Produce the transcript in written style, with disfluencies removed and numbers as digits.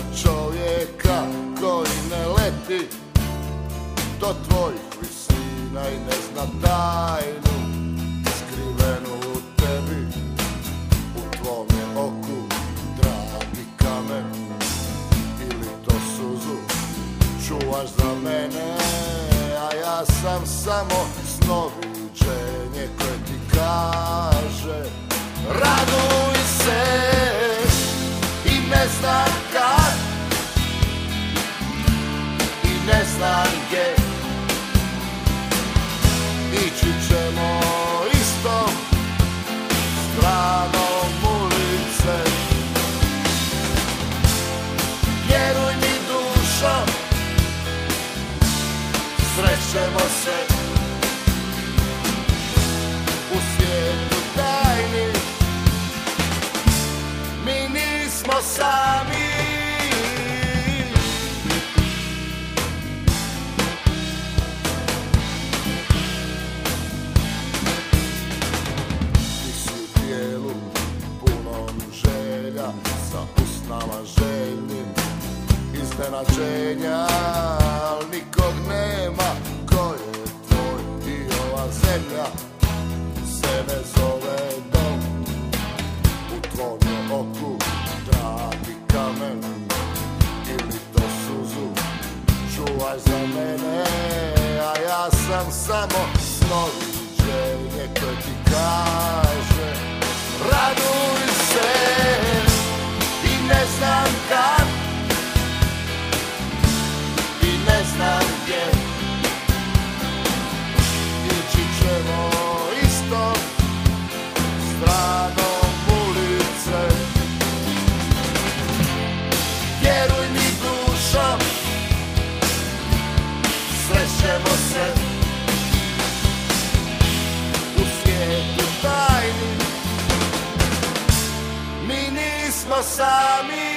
čovjeka koji ne leti do tvojih visina i ne zna tajnu skrivenu u tebi. U tvom je oku dragi kamen, ili to suzu čuvaš za mene, a ja sam samo snoviđenje koje ti kaže raduj se i ne znam kad i ne znam gdje. Ići ćemo istom stranom ulice. Vjeruj mi dušo, srećemo se u svijetu tajni. Mi nismo sami. Ti si u tijelu punom želja, sa usnama željnim iznenađenja, al nikog nema ko je tvoj i ova zemlja se ne zove dom. U tvom je oku dragi kamen, ili to suzu čuvaj za mene, a ja sam samo snoviđenje koje ti kaže raduj se i ne znam kad i ne znam gdje. Ići ćemo istom stranom ulice. Vjeruj mi dušo, srećemo se u svijetu tajni. Mi nismo sami.